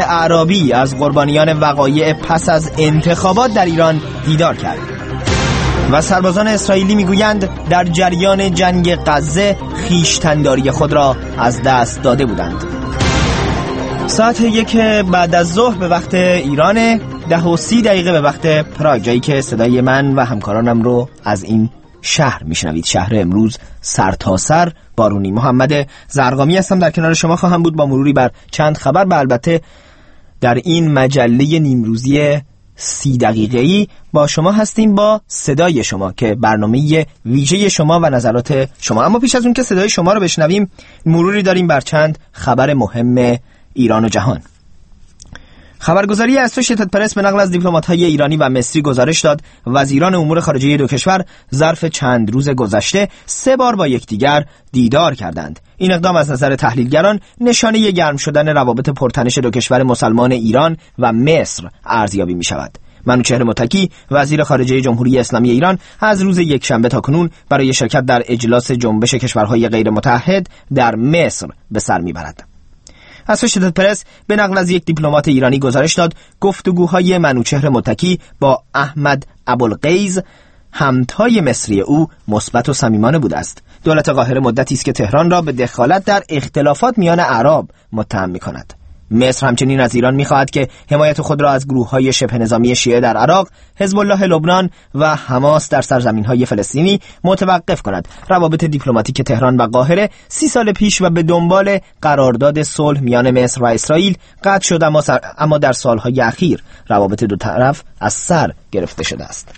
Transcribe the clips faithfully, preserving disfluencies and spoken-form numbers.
اعرابی از قربانیان وقایع پس از انتخابات در ایران دیدار کرد و سربازان اسرائیلی میگویند در جریان جنگ غزه خویشتن‌داری خود را از دست داده بودند. ساعت یک بعد از ظهر به وقت ایران، ده و سی دقیقه به وقت پراگ، جایی که صدای من و همکارانم رو از این شهر میشنوید. شهر امروز سرتاسر بارونی. محمد زرقامی هستم، در کنار شما خواهم بود با مروری بر چند خبر و البته در این مجله نیمروزی سی دقیقه‌ای با شما هستیم با صدای شما که برنامه ویژه شما و نظرات شما. اما پیش از اون که صدای شما رو بشنویم، مروری داریم بر چند خبر مهم ایران و جهان. خبرگزاری اسوشیتد پرس به نقل از دیپلمات‌های ایرانی و مصری گزارش داد وزیران امور خارجه دو کشور ظرف چند روز گذشته سه بار با یکدیگر دیدار کردند. این اقدام از نظر تحلیلگران نشانه گرم شدن روابط پرتنش دو کشور مسلمان ایران و مصر ارزیابی می‌شود. منوچهر متکی وزیر خارجه جمهوری اسلامی ایران از روز یکشنبه تا کنون برای شرکت در اجلاس جنبش کشورهای غیر متحد در مصر به سر می‌برد. اسوشیتد پرس به نقل از یک دیپلمات ایرانی گزارش داد گفتگوهای منوچهر متکی با احمد ابوالقیز همتای مصری او مثبت و صمیمانه بوده است. دولت قاهره مدتی است که تهران را به دخالت در اختلافات میان اعراب متهم می‌کند. مصر همچنین از ایران می‌خواهد که حمایت خود را از گروه‌های شبه نظامی شیعه در عراق، حزب الله لبنان و حماس در سرزمین‌های فلسطینی متوقف کند. روابط دیپلماتیک تهران و قاهره سی سال پیش و به دنبال قرارداد صلح میان مصر و اسرائیل قطع شد، اما, سر... اما در سال‌های اخیر روابط دو طرف از سر گرفته شده است.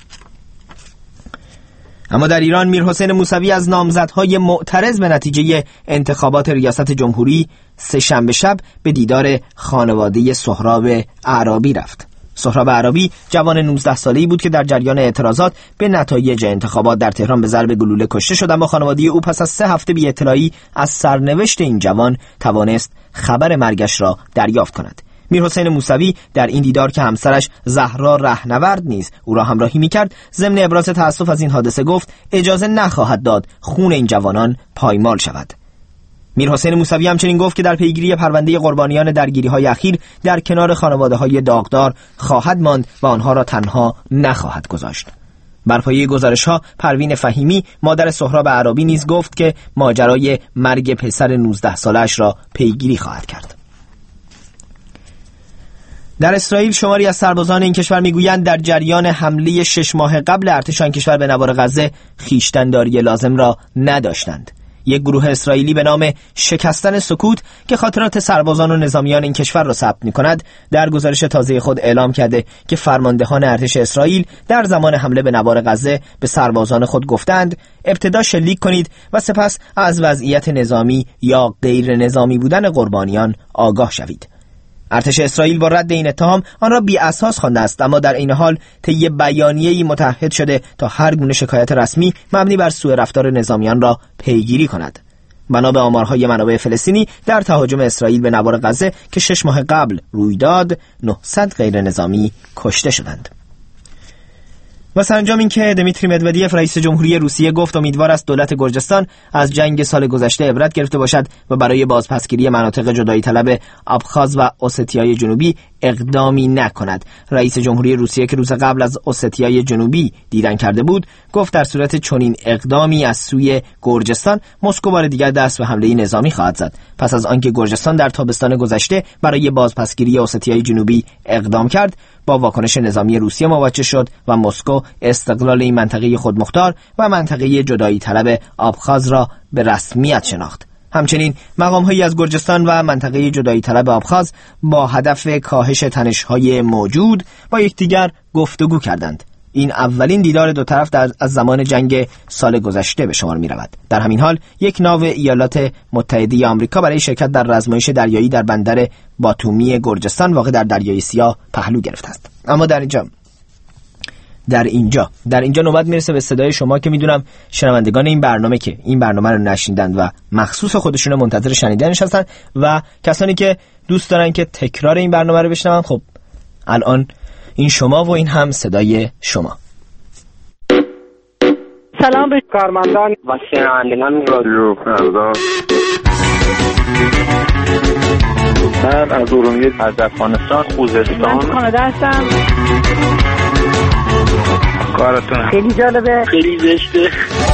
اما در ایران میرحسین موسوی از نامزدهای معترض به نتیجه انتخابات ریاست جمهوری سه شنبه شب به دیدار خانواده سهراب اعرابی رفت. سهراب اعرابی جوان نوزده ساله‌ای بود که در جریان اعتراضات به نتایج انتخابات در تهران به ضرب گلوله کشته شد، اما خانواده او پس از سه هفته بی اطلاعی از سرنوشت این جوان توانست خبر مرگش را دریافت کند. میرحسین موسوی در این دیدار که همسرش زهرا رهنورد نیز او را همراهی می‌کرد، ضمن ابراز تأسف از این حادثه گفت اجازه نخواهد داد خون این جوانان پایمال شود. میرحسین موسوی همچنین گفت که در پیگیری پرونده قربانیان درگیری‌های اخیر در کنار خانواده‌های داغدار خواهد ماند و آنها را تنها نخواهد گذاشت. بر پایه گزارش‌ها پروین فهیمی مادر سهراب اعرابی نیز گفت که ماجرای مرگ پسر نوزده ساله‌اش را پیگیری خواهد کرد. در اسرائیل شماری از سربازان این کشور میگویند در جریان حمله شش ماه قبل ارتش آن کشور به نوار غزه خویشتن‌داری لازم را نداشتند. یک گروه اسرائیلی به نام شکستن سکوت که خاطرات سربازان و نظامیان این کشور را ثبت می‌کند در گزارش تازه خود اعلام کرده که فرماندهان ارتش اسرائیل در زمان حمله به نوار غزه به سربازان خود گفتند ابتدا شلیک کنید و سپس از وضعیت نظامی یا غیر نظامی بودن قربانیان آگاه شوید. ارتش اسرائیل با رد این اتهام آن را بی اساس خوانده است، اما در این حال طی بیانیه‌ای متعهد شده تا هر گونه شکایت رسمی مبنی بر سوء رفتار نظامیان را پیگیری کند. بنا به آمارهای منابع فلسطینی در تهاجم اسرائیل به نوار غزه که شش ماه قبل روی داد، نهصد غیر نظامی کشته شدند. و سرانجام این که دمیتری مدودیف رئیس جمهوری روسیه گفت امیدوار است دولت گرجستان از جنگ سال گذشته عبرت گرفته باشد و برای بازپسگیری مناطق جدایی طلب ابخاز و اوستیای جنوبی اقدامی نکند. رئیس جمهوری روسیه که روز قبل از اوستیای جنوبی دیدن کرده بود گفت در صورت چنین اقدامی از سوی گرجستان مسکو بار دیگر دست به حمله نظامی خواهد زد. پس از آنکه گرجستان در تابستان گذشته برای بازپسگیری اوستیای جنوبی اقدام کرد، با واکنش نظامی روسیه مواجه شد و مسکو استقلال این منطقه خودمختار و منطقه جدایی طلب ابخاز را به رسمیت شناخت. همچنین مقام‌هایی از گرجستان و منطقه جدایی طلب ابخاز با هدف کاهش تنش‌های موجود با یکدیگر گفتگو کردند. این اولین دیدار دو طرف در از زمان جنگ سال گذشته به شمار می‌رود. در همین حال یک ناو ایالات متحده آمریکا برای شرکت در رزمایش دریایی در بندر باتومی گرجستان واقع در دریای سیاه پهلو گرفته است. اما در اینجا در اینجا در اینجا نوبت میرسه به صدای شما که میدونم شنوندگان این برنامه که این برنامه رو نشنیدند و مخصوص خودشون منتظر شنیدنش هستن و کسانی که دوست دارن که تکرار این برنامه رو بشنون. خب الان این شما و این هم صدای شما. سلام به کارمندان و شنوندگان رادیو فردا. من از ارومیه، از افغانستان، خوزستان. من کانادا هستم. کارتون خیلی جالبه، خیلی زشته.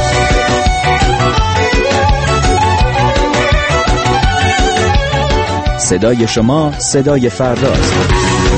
صدای شما صدای فرداست.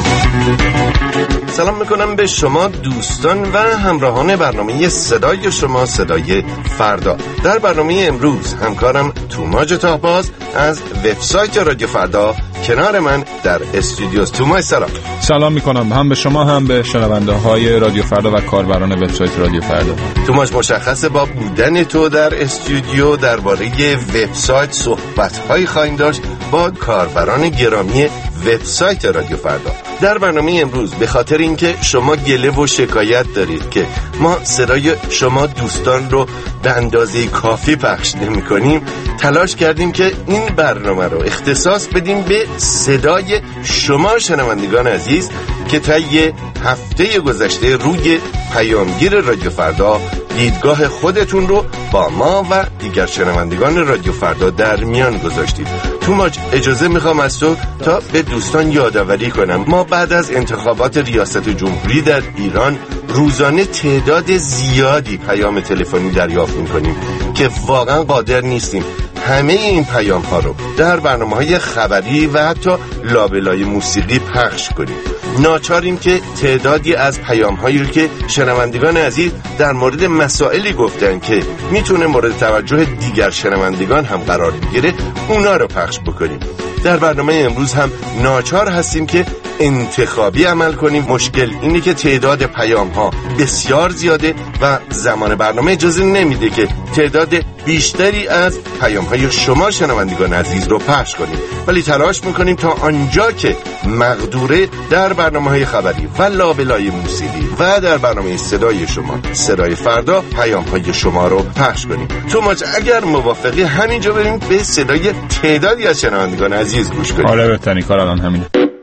سلام میکنم به شما دوستان و همراهان برنامه صدای شما صدای فردا. در برنامه امروز همکارم توماج تاهباز از وبسایت رادیو فردا کنار من در استودیوست. توماج سلام. سلام میکنم هم به شما هم به شنونده های رادیو فردا و کاربران وبسایت رادیو فردا. توماج مشخصه با بودن تو در استودیو درباره وبسایت صحبت‌هایی خواهیم داشت با کاربران گرامی وبسایت رادیو فردا. در برنامه امروز به خاطر اینکه شما گله و شکایت دارید که ما صدای شما دوستان رو به اندازه کافی پخش نمی کنیم، تلاش کردیم که این برنامه رو اختصاص بدیم به صدای شما شنوندگان عزیز که طی هفته گذشته روی پیامگیر رادیو فردا دیدگاه خودتون رو با ما و دیگر شنوندگان رادیو فردا در میان گذاشتید. توماج اجازه میخوام از تو تا به دوستان یادآوری کنم ما بعد از انتخابات ریاست جمهوری در ایران روزانه تعداد زیادی پیام تلفنی دریافت میکنیم که واقعا قادر نیستیم همه این پیام ها رو در برنامه‌های خبری و حتی لابلای موسیقی پخش کنیم. ناچاریم که تعدادی از پیام هایی که شنوندگان عزیز در مورد مسائلی گفتن که میتونه مورد توجه دیگر شنوندگان هم قرار بگیره اونا رو پخش بکنیم. در برنامه امروز هم ناچار هستیم که انتخابی عمل کنیم. مشکل اینه که تعداد پیام ها بسیار زیاده و زمان برنامه اجازه نمیده که تعداد بیشتری از پیام های شما شنوندگان عزیز رو پخش کنیم، ولی تلاش میکنیم تا آنجا که مقدوره در برنامه های خبری و لابلای موسیقی و در برنامه صدای شما صدای فردا پیام های شما رو پخش کنیم. توماج اگر موافقی همینجا بریم به صدای تعدادی از شنوندگان عزیز گوش کنیم. آره بهترین کار الان همینه.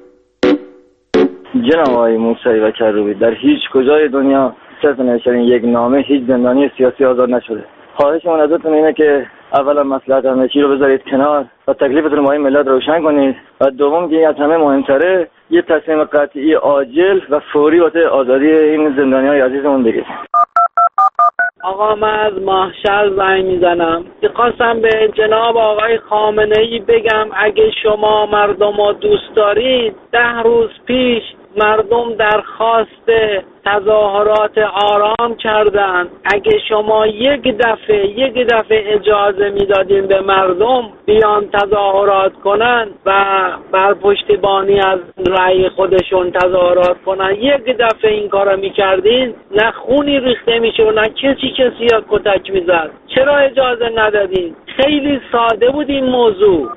جناب آقای موسوی و کروبی، در هیچ کجای دنیا صرف نشرین یک نامه هیچ زندانی سیاسی آزاد نشده. خواهشمون ازتون اینه که اولا مصلحت همه چی رو بذارید کنار و تکلیفتون با این ملت روشن کنید و دوم که از همه مهمتره یه تصمیم قطعی عاجل و فوری واسه آزادی این زندانیای عزیزمون بگیرید. آقا من از محشر زنگ میزنم. خواستم به جناب آقای خامنه‌ای بگم اگه شما مردم رو دوست دارید، ده روز پیش مردم درخواست تظاهرات آرام کردند. اگه شما یک دفعه یک دفعه اجازه میدادین به مردم بیان تظاهرات کنن و بر پشتیبانی از رأی خودشون تظاهرات کنن، یک دفعه این کارو میکردین، نه خونی ریخته میشه و نه کسی کسی یا کتک میزد. چرا اجازه ندادین؟ خیلی ساده بود این موضوع.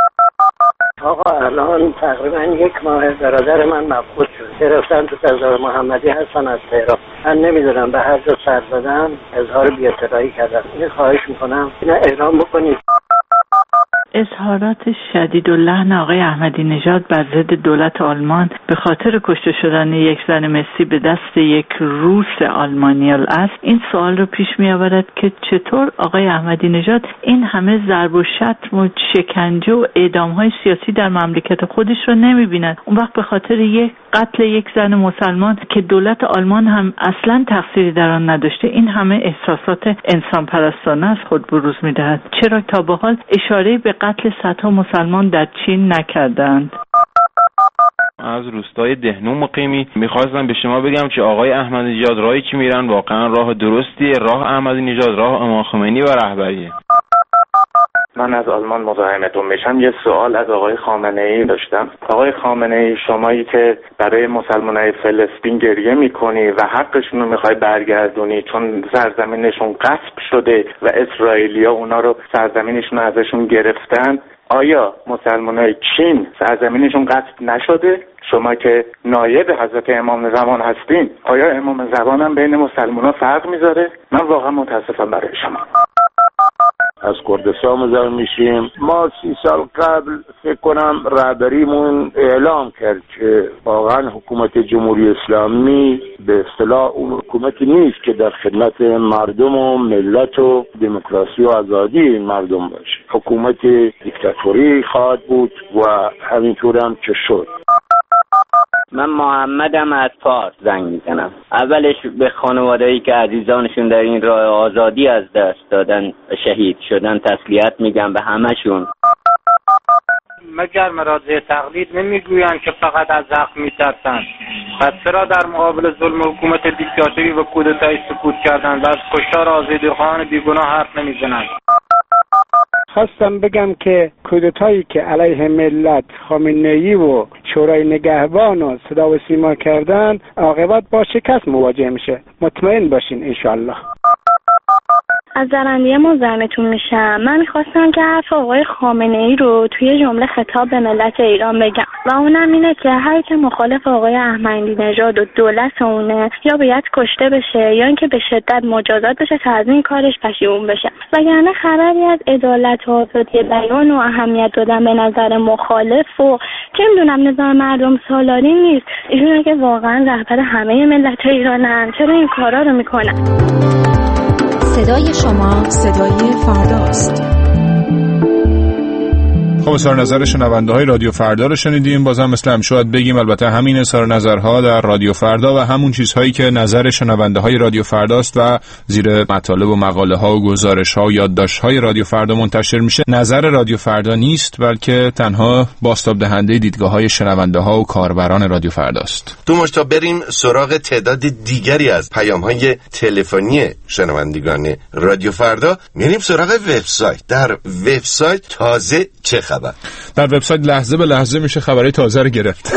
آقا الان تقریبا یک ماه برادر من مبعوث شد، گرفتن تو تزار محمدی هستن از تهران. من نمیدونم به هر جا سر زدم اظهار بی‌اطلاعی کردم. این خواهش میکنم اینا اعلام بکنید. اظهارات شدید و لحن آقای احمدی نژاد بر ضد دولت آلمان به خاطر کشته شدن یک زن مسی به دست یک روس آلمانیال است این سوال رو پیش می آورد که چطور آقای احمدی نژاد این همه ضرب و شتم و شکنجه و اعدام‌های سیاسی در مملکت خودش رو نمی بیند. اون وقت به خاطر یک قتل یک زن مسلمان که دولت آلمان هم اصلا تقصیری در آن نداشته این همه احساسات انسان پرستانه از خود بروز می دهد. چرا تا به حال اشاره به قتل صدها مسلمان در چین نکردند؟ از روستای دهنو مقیمی میخواستم به شما بگم که آقای احمدی نژاد راهی که میرن واقعا راه درستیه. راه احمدی نژاد راه امام خمینی و رهبریه. من از آلمان مزاحمتون میشم. یه سوال از آقای خامنه‌ای داشتم. آقای خامنه‌ای، شمایی که برای مسلمانای فلسطین گریه میکنی و حقشون رو میخوای برگردونی چون سرزمینشون غصب شده و اسرائیلیا اونا رو سرزمینشون ازشون گرفتن، آیا مسلمانای چین سرزمینشون غصب نشده؟ شما که نایب حضرت امام زمان هستین، آیا امام زمان هم بین مسلمان‌ها فرق میذاره؟ من واقعا متاسفم برای شما. از کردستان مزاحم میشیم. ما سی سال قبل فکر کنم رهبریمون اعلام کرد که واقعا حکومت جمهوری اسلامی به اصطلاح اون حکومتی نیست که در خدمت مردم و ملت و دموکراسی و آزادی این مردم باشه. حکومت دیکتاتوری خواهد بود و همینطور هم که شد. من محمدم از فارس زنگ میزنم. اولش به خانواده‌ای که عزیزانشون در این راه آزادی از دست دادن شهید شدن تسلیت میگم به همشون. مگر مراجع تقلید نمیگویند که فقط از زخم میترسند؟ پس چرا در مقابل ظلم حکومت دیکتاتوری و کودتایی سکوت کردند و از کشتار آزادیخواهان بیگناه حرف نمیزنند؟ خواستم بگم که کودتایی که علیه ملت خامنه‌ای و شورای نگهبان و صدا و سیما کردن عاقبت با شکست مواجه میشه. مطمئن باشین انشالله. از زرندیه مزاحمتون میشم. من میخواستم که حرف آقای خامنه ای رو توی جمله خطاب به ملت ایران بگم و اونم اینه که هر که مخالف آقای احمدی نژاد و دولت اونه یا باید کشته بشه یا اینکه به شدت مجازات بشه تا از این کارش پشیمون بشه، وگرنه خبری از عدالت و آزادی بیان و اهمیت دادن به نظر مخالف و چه میدونم نظام مردم سالاری نیست. ایشون که واقعا رهبر همه ملت ایرانن، چرا این کارا رو میکنن؟ صدای شما صدای فرداست. خب اظهار نظر شنونده های رادیو فردا رو شنیدیم. بازم مثل همیشه باید بگیم البته همین اظهار نظرها در رادیو فردا و همون چیزهایی که نظر شنونده های رادیو فرداست و زیر مطالب و مقاله ها و گزارش ها و یادداشت های رادیو فردا منتشر میشه نظر رادیو فردا نیست، بلکه تنها بازتاب دهنده دیدگاه های شنونده ها و کاربران رادیو فرداست. تو مشتا بریم سراغ تعداد دیگری از پیام های تلفنی شنوندگان رادیو فردا. میریم سراغ وبسایت. در وبسایت تازه چه خبر؟ در وبسایت لحظه به لحظه میشه خبرهای تازه رو گرفت.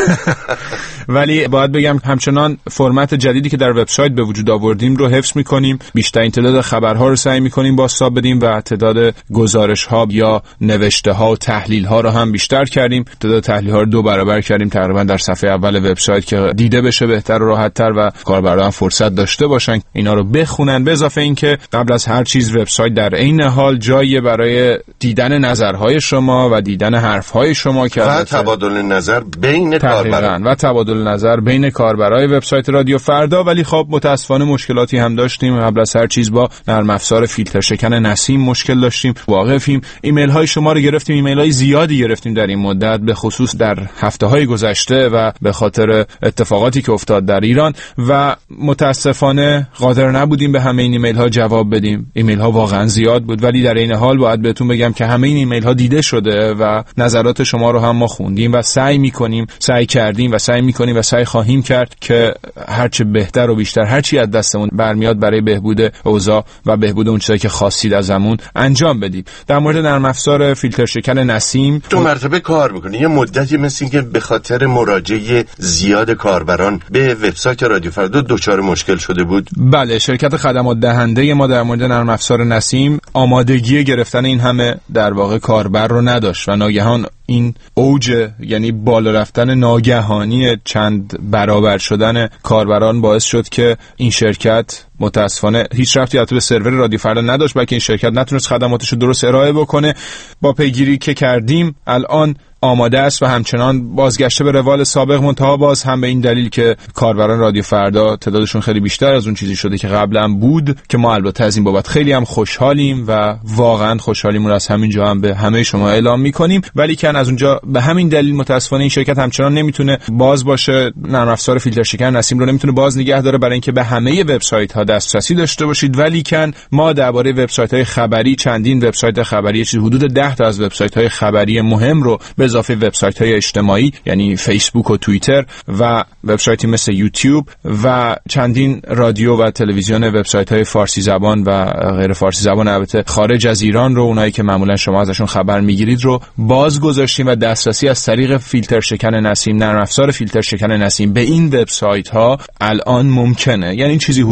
ولی باید بگم همچنان فرمت جدیدی که در وبسایت به وجود آوردیم رو حفظ میکنیم. بیشترین تعداد خبرها رو سعی میکنیم بازتاب بدیم و تعداد گزارش ها یا نوشته ها و تحلیل ها رو هم بیشتر کردیم. تعداد تحلیل ها رو دو برابر کردیم تقریبا در صفحه اول وبسایت که دیده بشه بهتر و راحت تر و کاربران فرصت داشته باشن اینا رو بخونن. به اضافه اینکه قبل از هر چیز وبسایت در عین حال جایی برای دیدن نظرهای شما و دیدن حرفهای شما که و تبادل نظر بین کاربران و تبادل نظر بین کاربرای وبسایت رادیو فردا. ولی خب متاسفانه مشکلاتی هم داشتیم. قبل از هر چیز با نرم افزار فیلتر شکن نسیم مشکل داشتیم. واقفیم. ایمیل های شما رو گرفتیم، ایمیل های زیادی گرفتیم در این مدت، به خصوص در هفته های گذشته و به خاطر اتفاقاتی که افتاد در ایران و متاسفانه قادر نبودیم به همه این ایمیل ها جواب بدیم. ایمیل ها واقعا زیاد بود، ولی در این حال باید بهتون بگم که همه این ایمیل ها دیده شده و نظرات شما رو هم ما خوندیم و سعی میکنیم سعی کردیم و سعی میکنیم و سعی خواهیم کرد که هرچه بهتر و بیشتر هرچی از دستمون برمیاد برای بهبود اوضاع و بهبود اون چیزایی که خواستید ازمون انجام بدیم. در مورد نرم افزار فیلتر شکن نسیم دو مرتبه کار میکنه. یه مدتی مثل این که به خاطر مراجعه زیاد کاربران به وبسایت رادیو فردا دچار مشکل شده بود. بله، شرکت خدمات دهنده ما در مورد نرم افزار نسیم آمادگی گرفتن این همه در واقع کاربر رو نداشت و ناگهان این اوج، یعنی بالا رفتن ناگهانی چند برابر شدن کاربران باعث شد که این شرکت متاسفانه هیچ ربطی البته به سرور رادیو فردا نداشت، بلکه این شرکت نتونست خدماتش رو درست ارائه بکنه. با پیگیری که کردیم الان آماده است و همچنان بازگشته به روال سابق، منتها باز هم به این دلیل که کاربران رادیو فردا تعدادشون خیلی بیشتر از اون چیزی شده که قبلا بود که ما البته از این بابت خیلی هم خوشحالیم و واقعا خوشحالیمون از همینجا هم به همه شما اعلام میکنیم. ولی که از اونجا به همین دلیل متاسفانه این شرکت همچنان نمیتونه باز باشه، نرم افزار فیلتر شکن نسیم رو نمیتونه باز نگه داره برای اینکه به همه وبسایت ها دسترسی داشته باشید. ولی که ما درباره وبسایت های خبری چندین وبسایت خبری چیز حدود ده تا از وبسایت های خبری مهم رو به اضافه وبسایت های اجتماعی یعنی فیسبوک و توییتر و وبسایتی مثل یوتیوب و چندین رادیو و تلویزیون وبسایت های فارسی زبان و غیر فارسی زبان البته خارج از ایران رو، اونایی که معمولا شما ازشون خبر میگیرید رو باز گذاشتیم و دسترسی از طریق فیلتر شکن نسیم، نرم افزار فیلتر شکن نسیم به این وبسایت ها الان ممکنه. یعنی چیزی حدود ده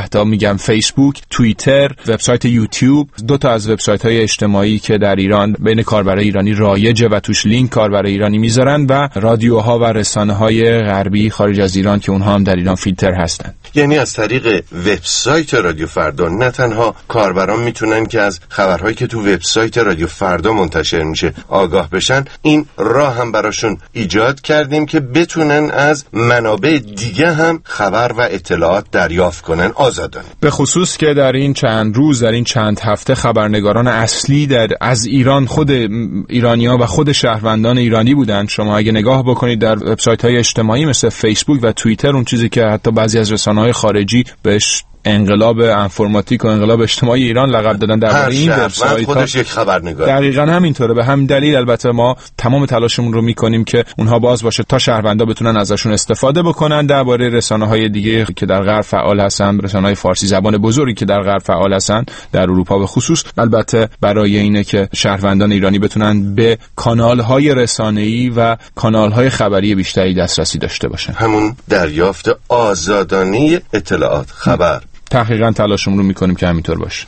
ده تا میگم فیسبوک، توییتر، وبسایت یوتیوب، دو تا از وبسایت‌های اجتماعی که در ایران بین کاربرای ایرانی رایجه و توش لینک کاربرای ایرانی میذارن و رادیوها و رسانه‌های غربی خارج از ایران که اونها هم در ایران فیلتر هستن. یعنی از طریق وبسایت رادیو فردا نه تنها کاربران میتونن که از خبرهایی که تو وبسایت رادیو فردا منتشر میشه آگاه بشن، این راه هم براشون ایجاد کردیم که بتونن از منابع دیگه هم خبر و اطلاعات دریافت کنن آزادانه. به خصوص که در این چند روز، در این چند هفته خبرنگاران اصلی در از ایران خود ایرانی‌ها و خود شهروندان ایرانی بودن. شما اگه نگاه بکنید در وبسایت‌های اجتماعی مثل فیسبوک و توییتر، اون چیزی که حتی بعضی از رسانه‌های خارجی بهش انقلاب انفورماتیک و انقلاب اجتماعی ایران لقب دادن، در این وبسایت خودش یک خبرنگار. دقیقاً همینطوره. به همین دلیل البته ما تمام تلاشمون رو میکنیم که اونها باز باشه تا شهروندا بتونن ازشون استفاده بکنن. درباره رسانه‌های دیگه که در غرب فعال هستن، رسانه‌های فارسی زبان بزرگی که در غرب فعال هستن، در اروپا به خصوص، البته برای اینه که شهروندان ایرانی بتونن به کانال‌های رسانه‌ای و کانال‌های خبری بیشتری دسترسی داشته باشن. همون دریافت آزادانه اطلاعات، خبر. تحقیقاً تلاشمون رو میکنیم که همینطور باشه.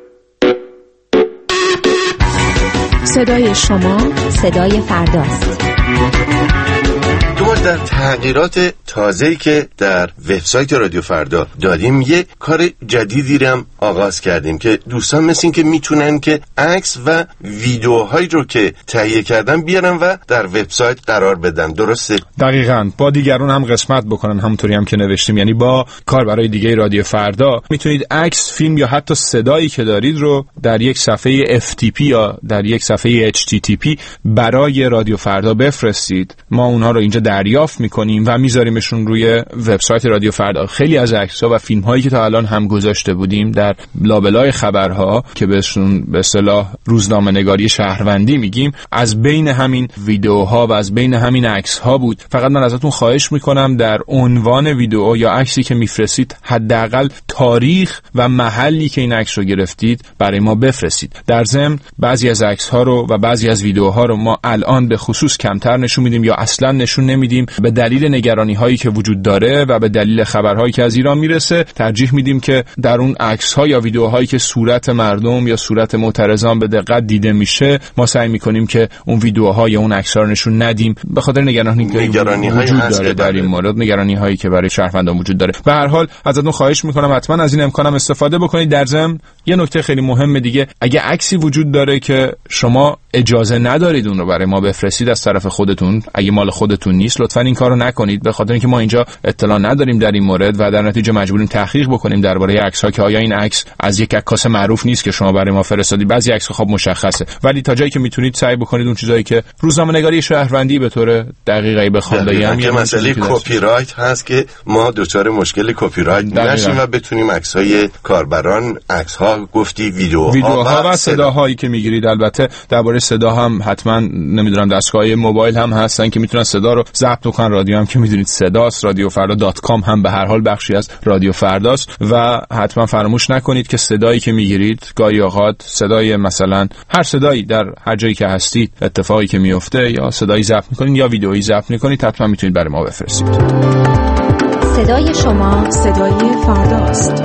صدای شما صدای فرداست. دوبار در تغییرات تازه‌ای که در وبسایت رادیو فردا دادیم یه کار جدیدی رو هم آغاز کردیم که دوستان مثل این که میتونن که عکس و ویدیوهایی رو که تهیه کردن بیارن و در وبسایت قرار بدن. درسته؟ دقیقاً. با دیگران هم قسمت بکنن، همونطوری هم که نوشتیم، یعنی با کاربرای دیگه رادیو فردا میتونید عکس، فیلم یا حتی صدایی که دارید رو در یک صفحه اف تی پی یا در یک صفحه اچ تی تی پی برای رادیو فردا بفرستید. ما اونها رو اینجا دریافت میکنیم و میذاریمشون روی وبسایت رادیو فردا. خیلی از عکس‌ها و فیلم‌هایی که تا الان هم گذاشته بودیم در لابلای خبرها که بهشون به اصطلاح روزنامه‌نگاری شهروندی میگیم، از بین همین ویدیوها و از بین همین عکس‌ها بود. فقط من ازتون خواهش میکنم در عنوان ویدیو یا عکسی که میفرستید حداقل تاریخ و محلی که این عکس رو گرفتید برای ما بفرستید. در ضمن بعضی از عکس‌ها رو و بعضی از ویدیوها رو ما الان به خصوص کمتر نشون میدیم یا اصلا نشون نمیدیم به دلیل نگرانی هایی که وجود داره و به دلیل خبرهایی که از ایران میرسه. ترجیح میدیم که در اون عکس ها یا ویدیوهایی که صورت مردم یا صورت معترضان به دقت دیده میشه، ما سعی میکنیم که اون ویدیوها یا اون عکس ها رو نشون ندیم به خاطر نگرانی نگرانی وجود داره در این مورد، نگرانی هایی که برای شهروندان وجود داره. به هر حال ازتون خواهش میکنم حتما از این امکانم استفاده بکنید. در ضمن یه نکته خیلی مهم دیگه، اگه عکسی وجود داره که شما اجازه ندارید اون رو برای ما بفرستید از طرف خودتون، اگه مال خودتون نیست، لطفاً این کارو نکنید، به خاطر اینکه ما اینجا اطلاع نداریم در این مورد و در نتیجه مجبوریم تحقیق بکنیم درباره عکس‌ها که آیا این عکس از یک عکاس معروف نیست که شما برای ما فرستادید. بعضی عکس‌ها خب مشخصه، ولی تا جایی که میتونید سعی بکنید اون چیزایی که روزنامه‌نگاری شهروندی به طور دقیقی بخوام بگم، یه مسئله کپی رایت هست که ما دچار مشکل کپی رایت نشیم و بتونیم عکس‌های کاربران، عکس‌ها گفتی، ویدیوها ویدیوها و صداهایی که میگیرید. البته درباره صدا هم حتما نمیدونم دستگاه موبایل هم هستن که میتونن صدا رو ضبط کنن. رادیو هم که میدونید صداست، رادیو فردا دات کام هم به هر حال بخشی از رادیو فرداست و حتما فراموش نکنید که صدایی که میگیرید گاهی اوقات صدای مثلا هر صدایی در هر جایی که هستید، اتفاقی که میفته یا صدایی ضبط میکنید یا ویدیویی ضبط میکنید، حتما میتونید برای ما بفرستید. صدای شما صدای فرداست.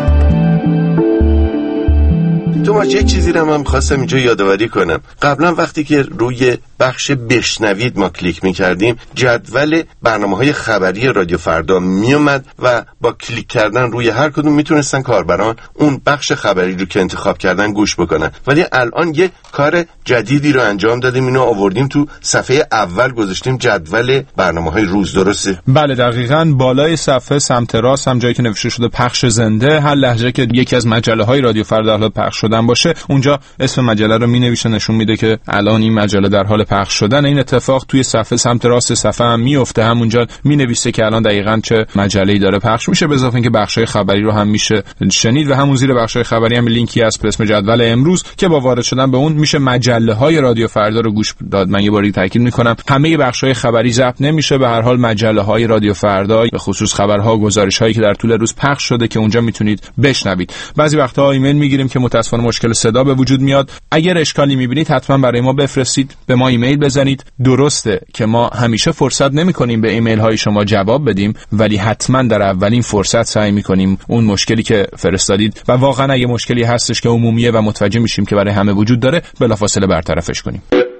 تو ما یک چیزی رو من خواستم اینجا یادآوری کنم. قبلا وقتی که روی بخش بشنوید ما کلیک می‌کردیم، جدول برنامه‌های خبری رادیو فردا میومد و با کلیک کردن روی هر کدوم میتونستن کاربران اون بخش خبری رو که انتخاب کردن گوش بکنن. ولی الان یه کار جدیدی رو انجام دادیم، اینو آوردیم تو صفحه اول گذاشتیم جدول برنامه‌های روز. درسته؟ بله دقیقاً. بالای صفحه سمت راست هم جایی که نوشته شده پخش زنده، هر لحظه که یکی از مجله‌های رادیو فردا حالا پخش شدن باشه، اونجا اسم مجله رو می‌نویسه، نشون میده که الان این مجله در حال پخش شدن. این اتفاق توی صفحه سمت راست صفحه هم میفته، همونجا مینویسه که الان دقیقاً چه مجله‌ای داره پخش میشه. به اضافه اینکه بخش‌های خبری رو هم میشه شنید و همون زیر بخش‌های خبری هم لینکی هست به اسم جدول امروز که با وارد شدن به اون میشه مجله‌های رادیو فردا رو گوش داد. من یه باری تاکید میکنم همه بخش‌های خبری ضبط نمیشه، به هر حال مجله‌های رادیو فردا به خصوص خبرها و گزارش‌هایی که در طول روز پخش شده که اونجا میتونید بشنوید. بعضی وقت‌ها ایمیل میگیریم که متأسفانه مشکل صدا به وجود میاد. اگر اشکالی میبینید حتما برای ما بفرستید، به ما ایمیل بزنید. درسته که ما همیشه فرصت نمی‌کنیم به ایمیل های شما جواب بدیم، ولی حتما در اولین فرصت سعی می‌کنیم اون مشکلی که فرستادید و واقعا اگه مشکلی هستش که عمومیه و متوجه میشیم که برای همه وجود داره، بلافاصله برطرفش کنیم.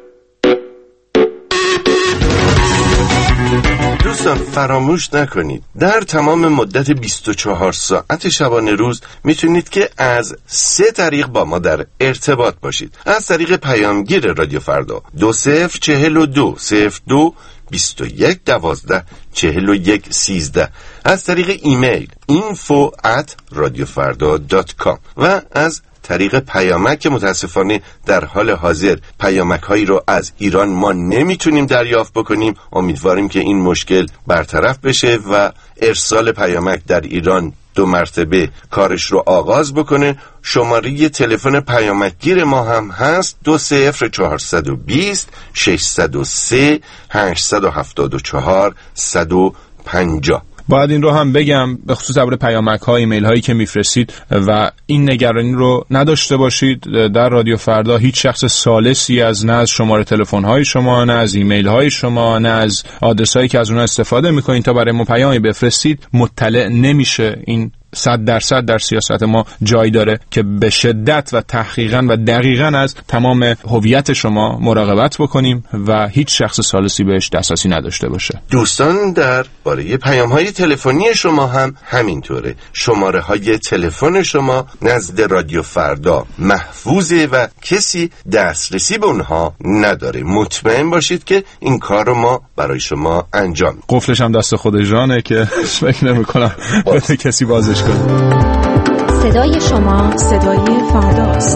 دوستان فراموش نکنید در تمام مدت بیست و چهار ساعت شبانه روز میتونید که از سه طریق با ما در ارتباط باشید. از طریق پیامگیر رادیو فردا دو صفر چهل و دو صفر دو بیست و یک دوازده چهل و یک سیزده، از طریق ایمیل اینفو ات رادیوفردا دات کام و از طریق پیامک که متاسفانه در حال حاضر پیامک هایی رو از ایران ما نمیتونیم دریافت بکنیم. امیدواریم که این مشکل برطرف بشه و ارسال پیامک در ایران دو مرتبه کارش رو آغاز بکنه. شماره تلفن پیامکگیر ما هم هست دو صفر چهارصد و بیست ششصد و سه هشتصد و هفتاد و چهار صد و پنجاه. باید این رو هم بگم به خصوص درباره پیامک ها، ایمیل هایی که میفرستید و این نگرانی رو نداشته باشید. در رادیو فردا هیچ شخص ثالثی از نه از شماره تلفن های شما، نه از ایمیل های شما، نه از آدرس هایی که از اونها استفاده میکنید تا برای ما پیامی بفرستید مطلع نمیشه. این صد درصد در سیاست ما جای داره که به شدت و تحقیقاً و دقیقاً از تمام هویت شما مراقبت بکنیم و هیچ شخص ثالثی بهش دسترسی نداشته باشه. دوستان در باره پیام‌های تلفنی شما هم همینطوره. شماره های تلفن شما نزد رادیو فردا محفوظه و کسی دسترسی به اونها نداره. مطمئن باشید که این کار رو ما برای شما انجام. قفلش هم دست خود جانه که فکر نمی‌کنم بده کسی بازش. صدای شما صدای فرداست.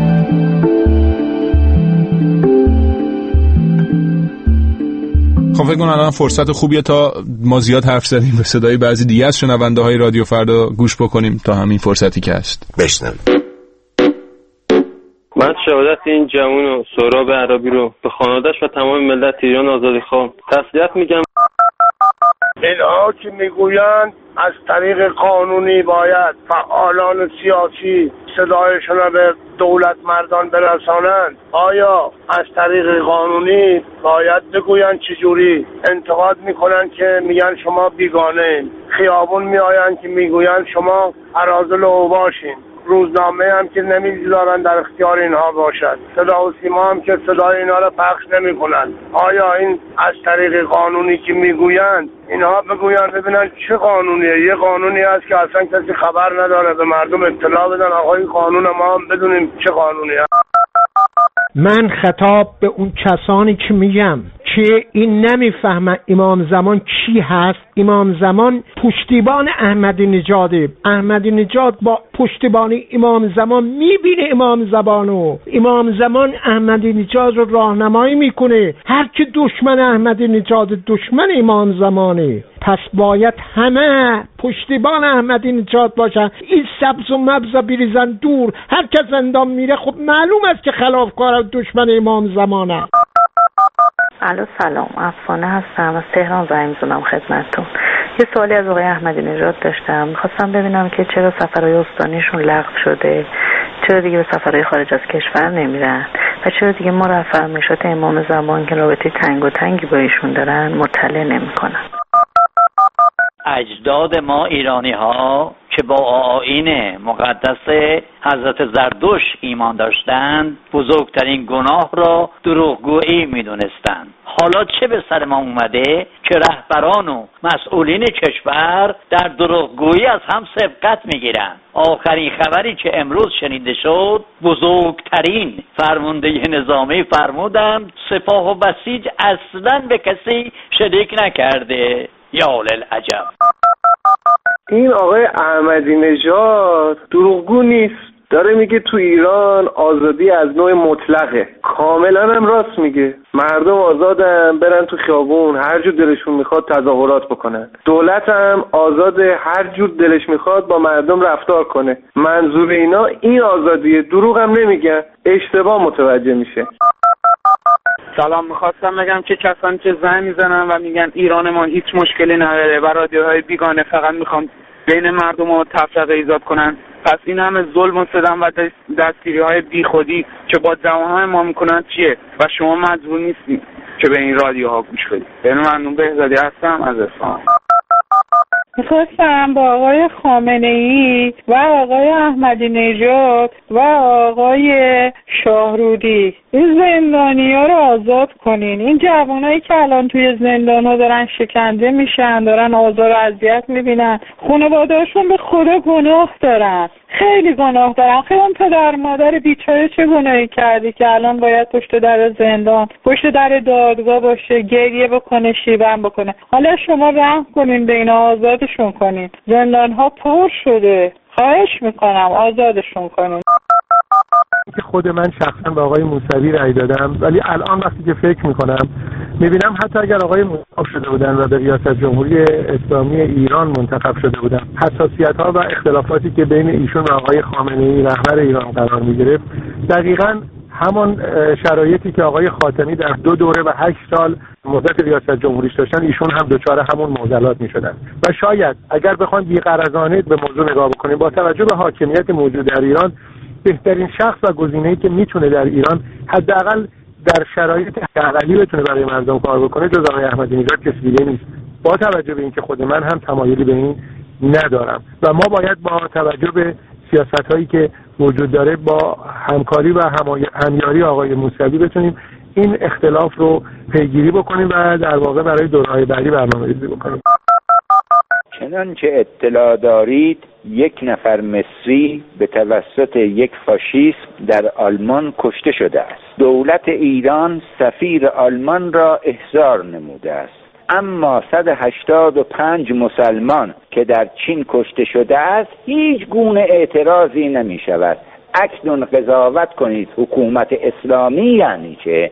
خب فکر کنم الان فرصت خوبیه تا ما زیاد حرف زدیم به صدای بعضی دیگه از شنونده های رادیو فردا گوش بکنیم تا همین فرصتی که هست. بشنویم. من شهادت این جوان و سهراب عربی رو به خانواده‌اش و تمام ملت ایران آزادی خواه تسلیت میگم. اینها که میگویند از طریق قانونی باید فعالان سیاسی صدایشون را به دولت مردان برسانند، آیا از طریق قانونی باید بگویند چجوری؟ انتقاد میکنن که میگن شما بیگانه، خیابون میآیند که میگویند شما اراذل و اوباشین، روزنامه هم که نمیذارن در اختیار اینها باشد، صدا و سیما هم که صدای اینها را پخش نمیکنن. آیا این از طریق قانونی که میگویند اینها بگویند ببینن چه قانونیه؟ یه قانونی هست که اصلا کسی خبر نداره، به مردم اطلاع بدن آقا این قانون ما هم بدونیم چه قانونیه. من خطاب به اون کسانی که میگم که این نمیفهمن امام زمان کی هست. امام زمان پشتیبان احمدی نژاده. احمدی نژاد با پشتیبانی امام زمان میبینه امام زمانو. امام زمان احمدی نژاد رو راهنمایی میکنه. هر که دشمن احمدی نژاد دشمن امام زمانه. پس باید همه پشتیبان احمدی نژاد باشن. این سبز و مبزا بریزن دور. هر که زندان میره خب معلوم است که خلافکار دشمن امام زمانه. الو سلام، افسانه هستم از تهران زنگ می‌زنم خدمتتون. یه سوالی از آقای احمدی نژاد داشتم. می‌خواستم ببینم که چرا سفرهای استانیشون لغو شده، چرا دیگه به سفرهای خارج از کشور نمیرن و چرا دیگه ما را فرمایشات امام زمان که رابطه تنگ و تنگی با ایشون دارن مطلع نمی‌کنن. اجداد ما ایرانی ها که با آیین مقدس حضرت زردوش ایمان داشتند بزرگترین گناه را دروغگویی میدونستند. حالا چه به سر ما اومده که رهبران و مسئولین کشور در دروغگویی از هم سبقت میگیرند. آخرین خبری که امروز شنیده شد بزرگترین فرمانده نظامی فرمودند سپاه و بسیج اصلا به کسی شریک نکرده. یا للعجب. این آقای احمدی نژاد دروغگو نیست، داره میگه تو ایران آزادی از نوع مطلقه. کاملا هم راست میگه. مردم آزادن برن تو خیابون هر جور دلشون میخواد تظاهرات بکنن. دولت هم آزاده هر جور دلش میخواد با مردم رفتار کنه. منظور اینا این آزادیه. دروغ هم نمیگن، اشتباه متوجه میشه. سلام، میخواستم بگم که کسانی که زنگ میزنن و میگن ایران ما هیچ مشکلی نداره و رادیوهای بیگانه فقط میخوام بین مردم رو تفرقه ایجاد کنن پس این همه ظلم و ستم و دستگیری های بی خودی که با جوانهای ما میکنن چیه؟ و شما مجبور نیستید که به این رادیوها گوش بدید. من ممنون بهزادی هستم از اصفهان. میخواستم با آقای خامنه ای و آقای احمدی نژاد و آقای شاهرودی این زندانی ها رو آزاد کنین. این جوانایی که الان توی زندان ها دارن شکنجه میشن، دارن آزار و اذیت میبینن، خانواده‌هاشون به خدا گناه دارن، خیلی گناه دارن. خیلی اون پدر مادر بیچاره چه گناهی کردی که الان باید پشت در زندان، پشت در دادگاه باشه، گریه بکنه، شیون بکنه. حالا شما رحم کنین به اینا، آزادشون کنین. زندان ها پر شده، خواهش میکنم آزادشون کنین. که خود من شخصا به آقای موسوی رأی دادم، ولی الان وقتی که فکر میکنم میبینم حتی اگر آقای منتخب شده بودن و به ریاست جمهوری اسلامی ایران منتخب شده بودن، حساسیت ها و اختلافاتی که بین ایشون و آقای خامنه ای رهبر ایران قرار میگرفت دقیقاً همان شرایطی که آقای خاتمی در دو دوره و هشت سال مدت ریاست جمهوریش داشتن، ایشون هم دچار همون معضلات میشدن. و شاید اگر بخوام بی‌غرضانه به موضوع نگاه بکنیم، با توجه به حاکمیت موجود در ایران، بهترین شخص و گزینه‌ای که میتونه در ایران حداقل در شرایط حداقلی بتونه برای مردم کار بکنه جز آقای احمدی نژاد کسی دیگه نیست. با توجه به اینکه خود من هم تمایلی به این ندارم و ما باید با توجه به سیاست‌هایی که وجود داره با همکاری و همیاری آقای موسوی بتونیم این اختلاف رو پیگیری بکنیم و در واقع برای دوره‌های بعدی برنامه‌ریزی بکنیم. چنانچه اطلاع دارید یک نفر مصری به توسط یک فاشیست در آلمان کشته شده است. دولت ایران سفیر آلمان را احضار نموده است، اما صد و هشتاد و پنج مسلمان که در چین کشته شده است هیچ گونه اعتراضی نمی شود. اکنون قضاوت کنید حکومت اسلامی یعنی چه؟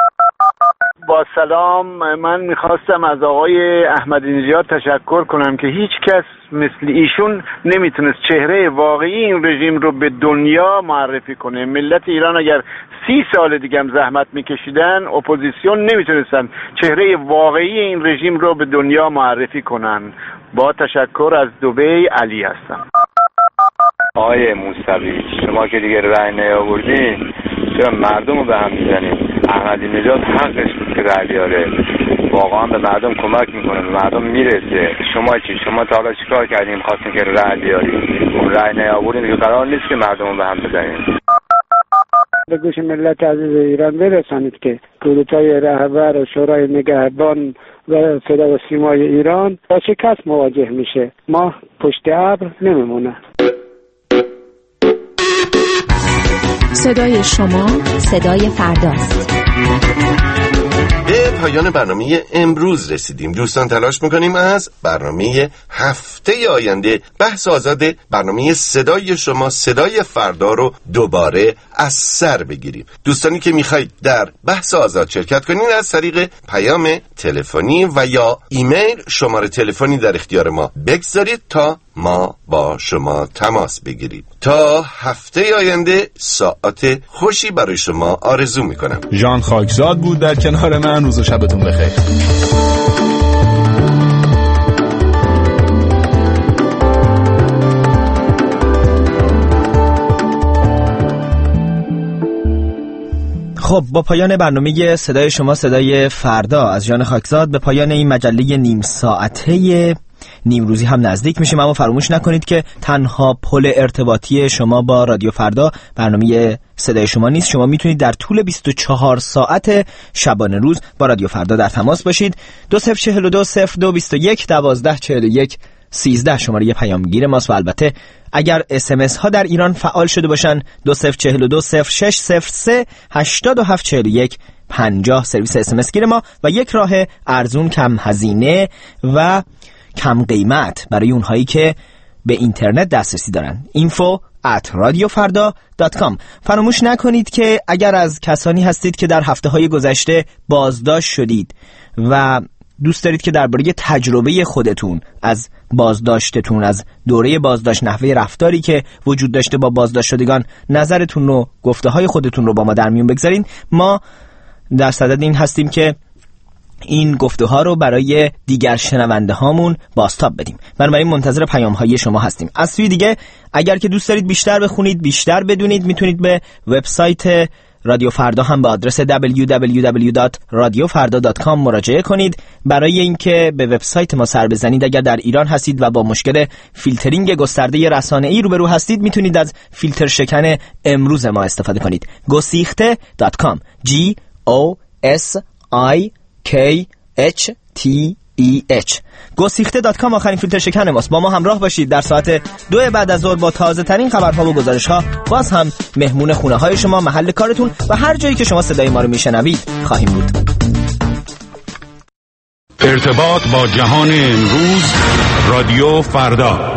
با سلام، من میخواستم از آقای احمدی نژاد تشکر کنم که هیچ کس مثل ایشون نمیتونست چهره واقعی این رژیم رو به دنیا معرفی کنه. ملت ایران اگر سی سال دیگه هم زحمت میکشیدن، اپوزیسیون نمیتونستن چهره واقعی این رژیم رو به دنیا معرفی کنن. با تشکر، از دبی علی هستم. آقای موسوی، شما که دیگه رأی نیاوردین چرا مردم رو به هم میزنید؟ احمدی نژاد حقش بود که رأی بیاره، واقعا به مردم کمک میکنه، به مردم میرسه. شما چی؟ شما تا حالا چیکار کردین خواستین که رأی بیارید؟ اون رأی نیاوردین دیگه قرار نیست که مردم رو به هم بزنید. به گوش ملت عزیز ایران برسانید که کودتای رهبر و شورای نگهبان و صدا و سیمای ایران با شکست مواجه میشه. ما پشت ابر نمیمونه. صدای شما صدای فرداست. به پایان برنامه امروز رسیدیم. دوستان تلاش میکنیم از برنامه هفته آینده بحث آزاد برنامه صدای شما صدای فردا رو دوباره از سر بگیریم. دوستانی که میخواید در بحث آزاد شرکت کنین از طریق پیام تلفنی و یا ایمیل شماره تلفنی در اختیار ما بگذارید تا ما با شما تماس بگیریم. تا هفته آینده ساعت خوشی برای شما آرزو میکنم. ژان خاکزاد بود در کنار من. روز و شبتون بخیر. خب با پایان برنامه صدای شما صدای فردا از ژان خاکزاد به پایان این مجله نیم ساعته نیمروزی هم نزدیک میشیم. اما فراموش نکنید که تنها پل ارتباطی شما با رادیو فردا برنامه صدای شما نیست. شما میتونید در طول بیست و چهار ساعت شبانه روز با رادیو فردا در تماس باشید. دو صفر چهل و دو صفر دو بیست و یک دوازده چهل و یک سیزده شماره یه پیامگیر ماست و البته اگر اس ام اس ها در ایران فعال شده باشن دو صفر چهل و دو صفر شش صفر سه هشتاد و هفت چهل و یک پنجاه سرویس اس ام اس گیر ما و یک راه ارزون کم هزینه و کم قیمت برای اونهایی که به اینترنت دسترسی دارن info at radiofarda dot com. فراموش نکنید که اگر از کسانی هستید که در هفته های گذشته بازداشت شدید و دوست دارید که درباره تجربه خودتون از بازداشتتون، از دوره بازداشت، نحوه رفتاری که وجود داشته با بازداشت شدگان نظرتون رو، گفته های خودتون رو با ما در میون بگذارین، ما در صدد این هستیم که این گفتگوها رو برای دیگر شنونده هامون بازتاب بدیم. بنابراین منتظر پیام های شما هستیم. از سوی دیگه اگر که دوست دارید بیشتر بخونید، بیشتر بدونید، میتونید به وبسایت رادیو فردا هم به آدرس دبلیو دبلیو دبلیو دات رادیو فردا دات کام مراجعه کنید. برای اینکه به وبسایت ما سر بزنید، اگر در ایران هستید و با مشکل فیلترینگ گسترده رسانه‌ای روبرو هستید، میتونید از فیلتر شکن امروز ما استفاده کنید. گسیخته دات کام G O S I K H T E H گسیخته دات کام آخرین فیلتر شکن ماست. با ما همراه باشید. در ساعت دو بعد از ظهر با تازه ترین خبرها و گزارش ها باز هم مهمون خونه های شما، محل کارتون و هر جایی که شما صدای ما رو میشنوید خواهیم بود. ارتباط با جهان امروز، رادیو فردا.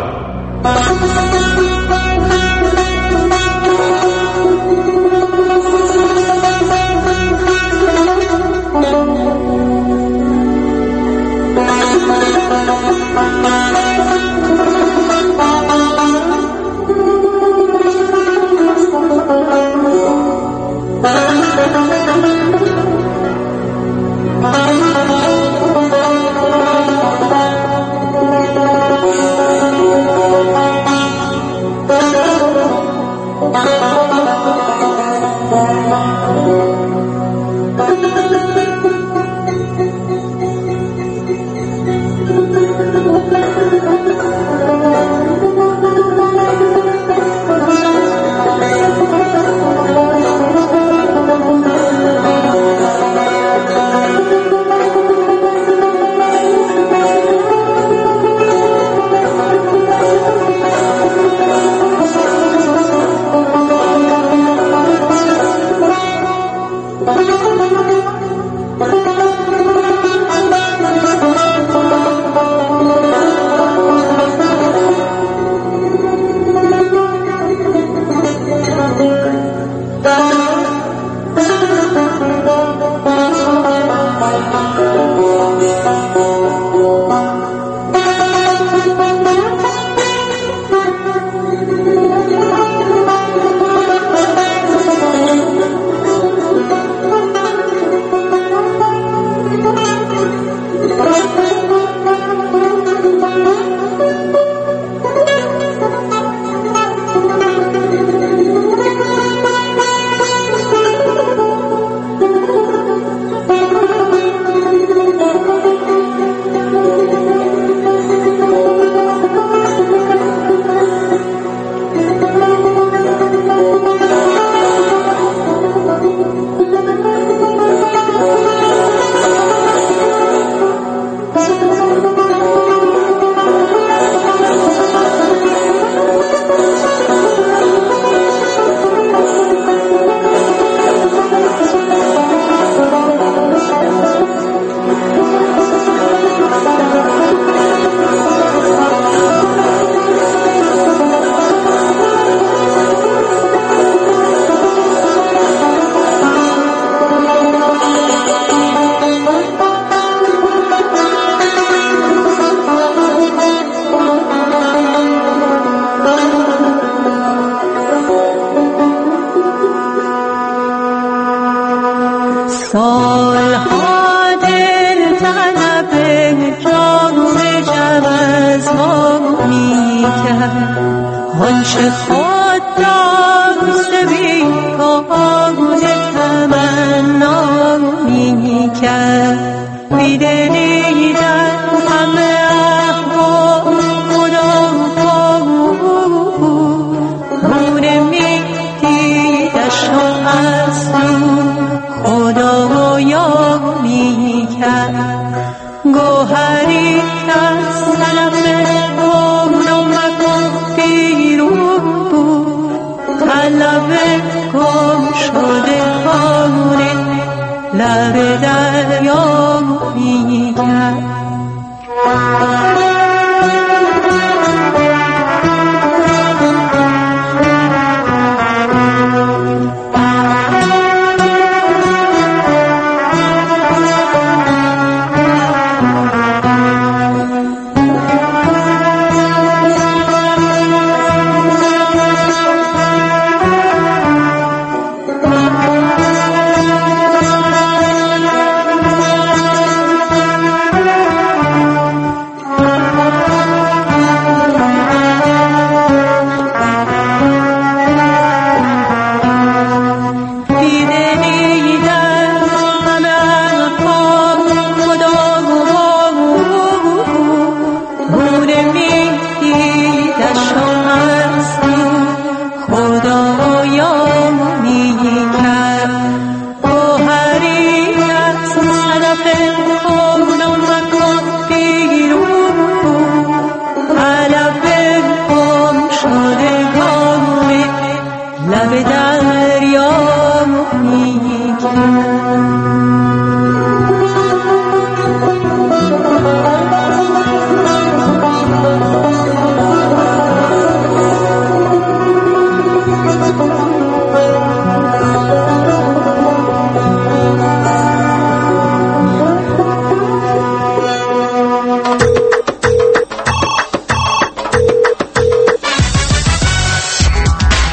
گوهری از طرف اون و مکن بیرون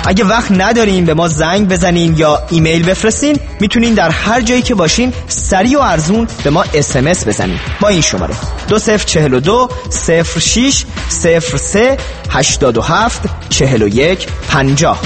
اگه وقت ندارین به ما زنگ بزنین یا ایمیل بفرستین، میتونین در هر جایی که باشین سریع و ارزون به ما اس ام اس بزنین با این شماره دو صفر چهل دو صفر شش صفر سه هشتاد و هفت چهل و یک پنجاه.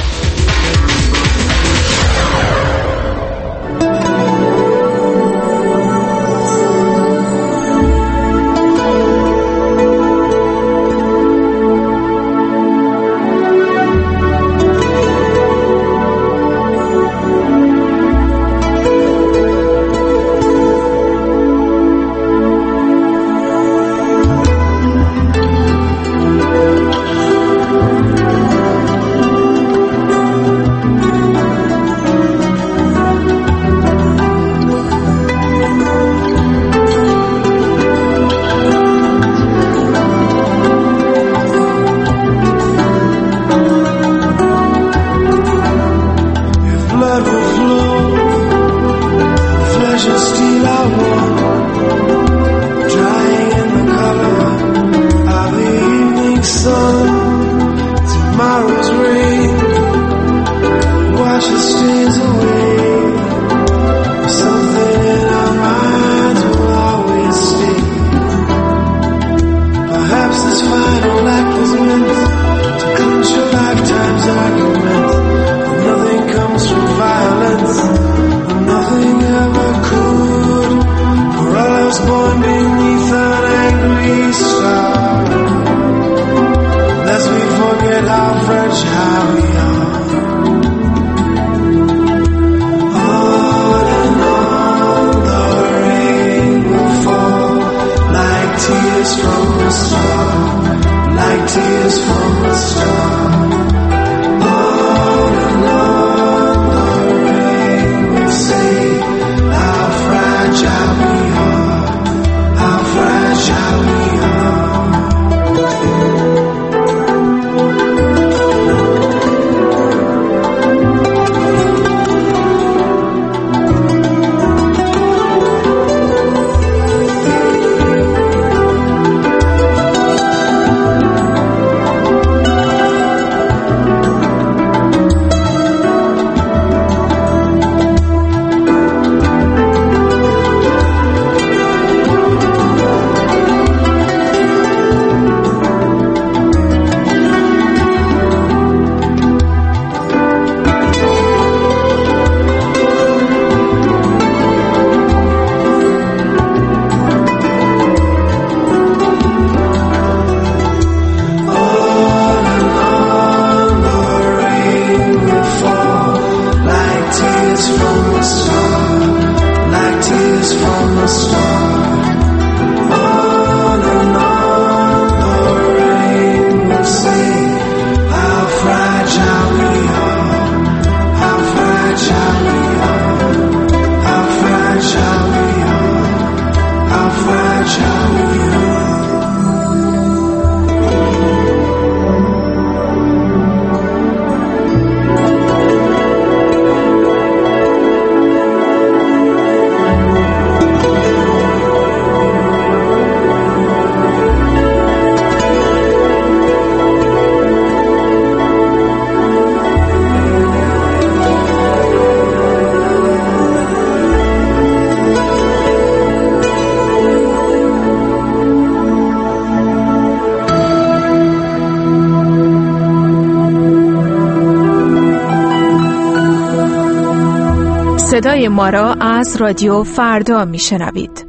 صدای ما را از رادیو فردا میشنوید.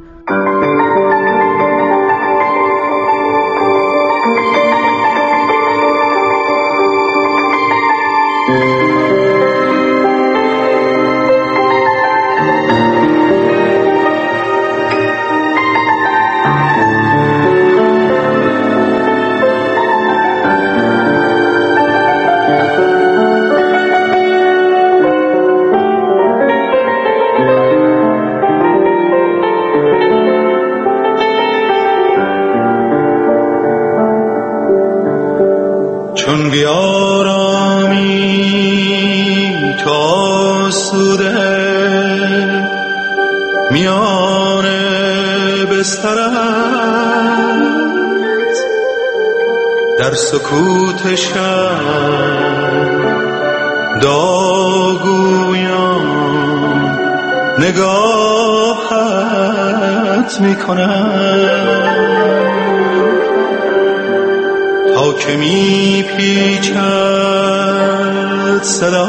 چون بیارامی تو آسوده میان بسترت در سکوت شب داغویان نگاهت میکنم تا که می پیچد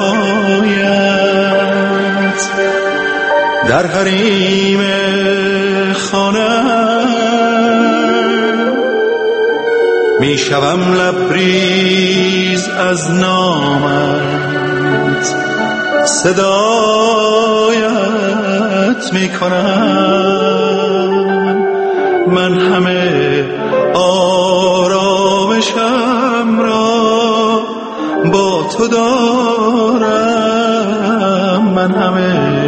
صدایت در حریم خانه می شوم لبریز از نامت صدایت می کنم من همه آرامشم را با تو دارم من همه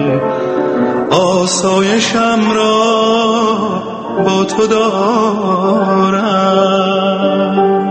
آسایشم را با تو دارم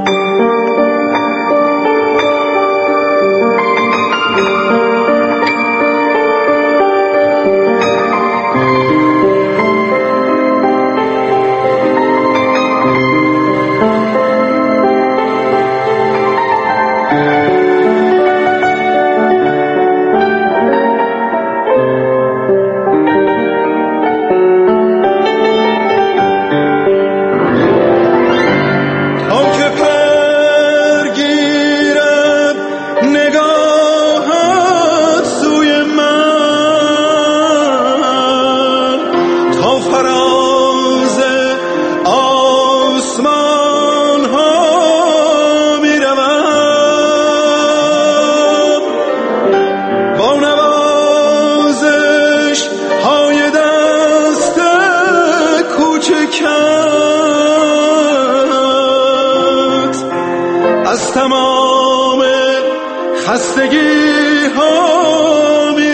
خستگی ها می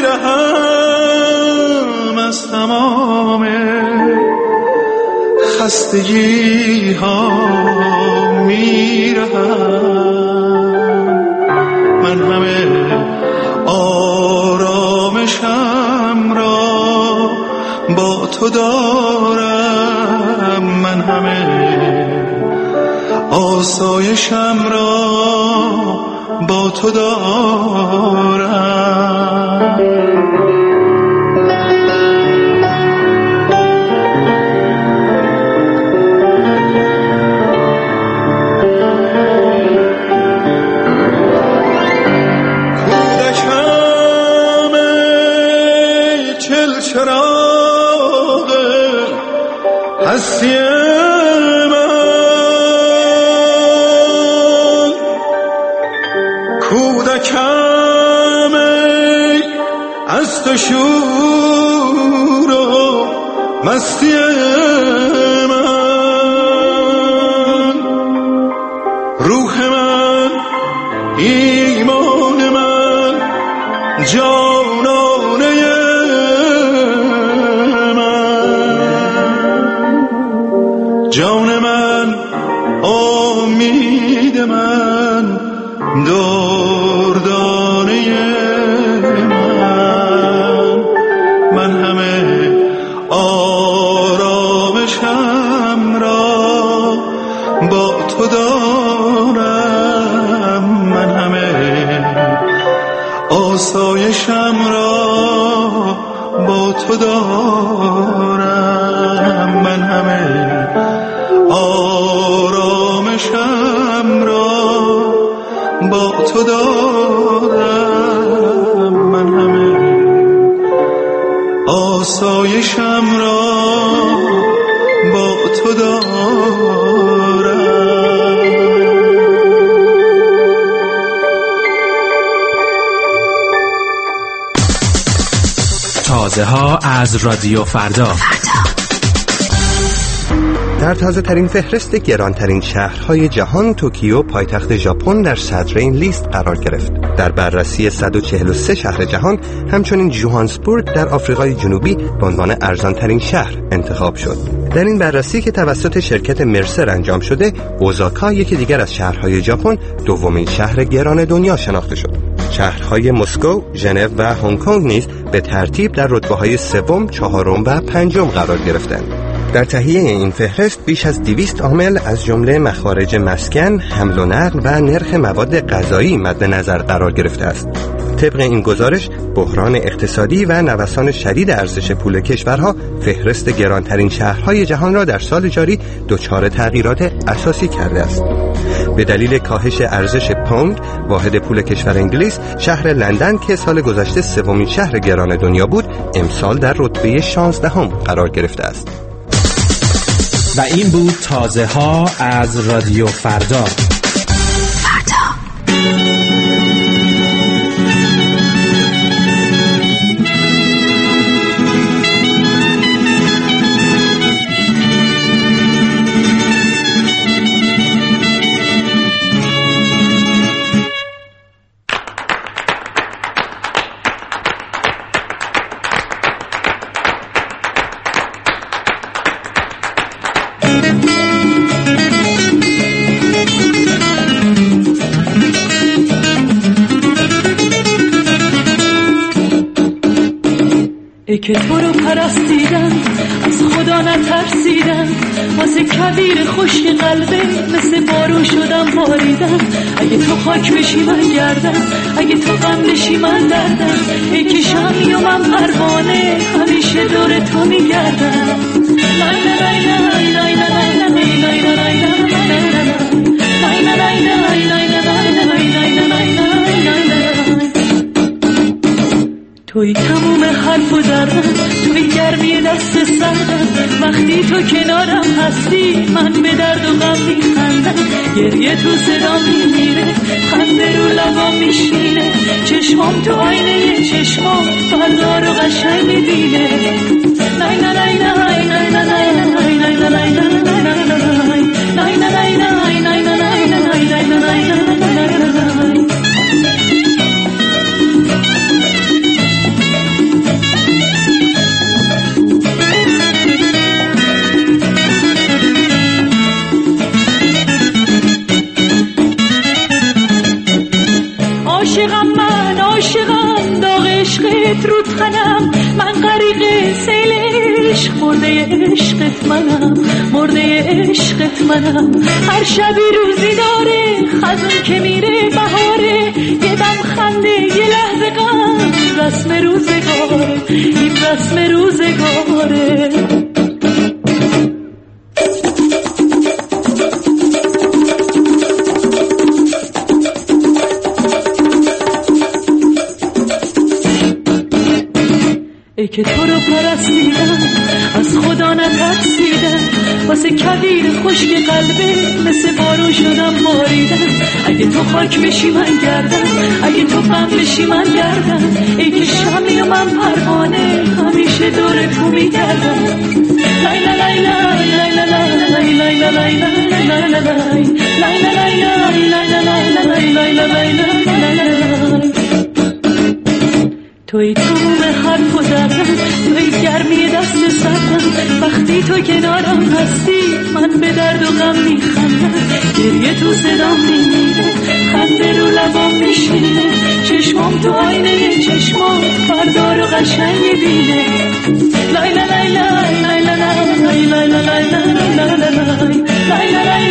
رهم از تمام خستگی ها می رهم من همه آرامشم را با تو دارم من همه آسایشم را با تو دارم کودکم ای چلچراغ هستی کودکم ای از تو شور و مستی من روح من ایمان من جانانه من جان من امید من دردانه من من همه آرامشم را با تو دارم من همه آسایشم را با تو دارم من همه آرامشم را با تو دارم من همه آسایشم را با تو دارم تازه ها از رادیو فردا. در تازه ترین فهرست گرانترین شهرهای جهان توکیو پایتخت ژاپن در صدر این لیست قرار گرفت. در بررسی صد و چهل و سه شهر جهان همچنین جوهانسبورگ در آفریقای جنوبی به عنوان ارزانترین شهر انتخاب شد. در این بررسی که توسط شرکت مرسر انجام شده، اوزاکا یکی دیگر از شهرهای ژاپن دومین شهر گران دنیا شناخته شد. شهرهای مسکو، ژنو و هنگ کنگ نیز به ترتیب در رتبه‌های سوم، چهارم و پنجم قرار گرفتند. در تهیه این فهرست بیش از دویست عامل از جمله مخارج مسکن، حمل و نقل و نرخ مواد غذایی مد نظر قرار گرفته است. طبق این گزارش، بحران اقتصادی و نوسان شدید ارزش پول کشورها فهرست گرانترین شهرهای جهان را در سال جاری دچار تغییرات اساسی کرده است. به دلیل کاهش ارزش پوند، واحد پول کشور انگلیس، شهر لندن که سال گذشته سومین شهر گران دنیا بود، امسال در رتبه شانزدهم قرار گرفته است. و این بود تازه ها از رادیو فردا. ای که تو رو پرستیدم، از خدا نترسیدم، واسه کویر خشک قلبه مثل بارون شدم باریدم. اگه تو خاک بشی من گردم، اگه تو غم بشی من دردم. ای که شمی و من پروانه، همیشه دور تو میگردم. لای لای لای لای لای لای لای لای توی تموم حرف و زرم، توی گرمی دست سردم. وقتی تو کنارم هستی من به درد و غم میخندم. گریه تو صدا میمیره، خنده رو لبام میشینه. چشمام تو آینه چشمام فردا رو قشنگ میبینه. لای لای لای لای لای لای لای لای لای عاشقم من، عاشقم داغ عشقت رو تنم. من غریق سیل عشق، مرده عشقت منم، مرده عشقت منم. هر شبی روزی داره، خزون که میره بهاره. یه دم خنده، یه لحظه غم، رسم روزگاره، این رسم روزگاره. ای که تو رو پرستیدم، از خدا نترسیدم، واسه کویر خشک قلبه مثل بارون شدم باریدم. اگه تو خاک بشی من گردم، اگه تو غم بشی من گردم. ای که شمی و من پروانه، همیشه دور تو میگردم. لای لای لای لای لای لای لای لای لای لای لای لای لای. توی تموم حرف و زدم، توی گرمی دست سردم. وقتی تو کنارم هستی من به درد و غم میخندم. گریه تو صدام میمیره، خنده رو لبام میشینه. چشمام تو آینه چشمام فردا رو قشنگ میبینه. لای لای لای لای لای لای لای لای لای لای لای لای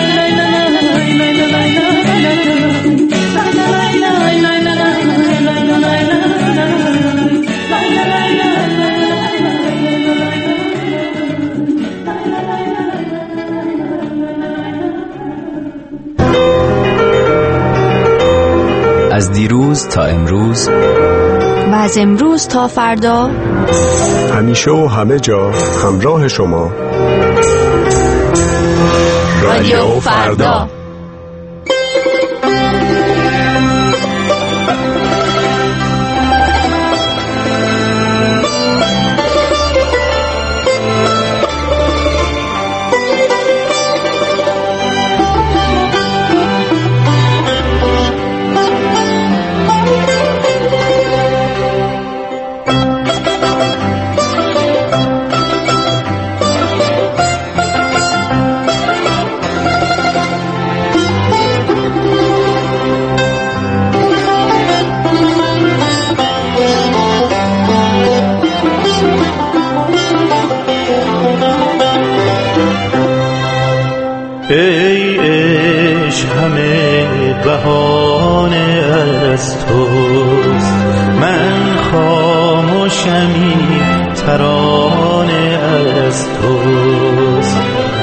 از دیروز تا امروز و از امروز تا فردا، همیشه و همه جا همراه شما، رادیو فردا. بهانه از توست. من خاموشمی ترانه از توست.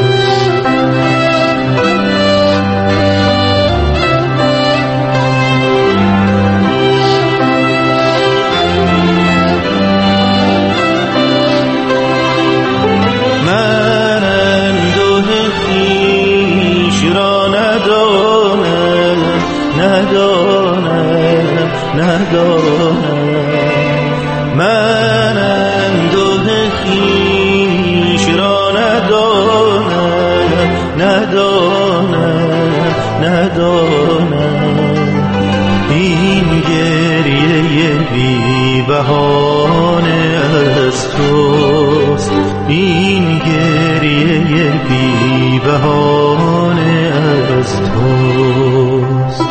من اندوه خویش را ندانم، ندانم، ندانم. این گریه بی بهانه از توست. این گریه بی بهانه از توست.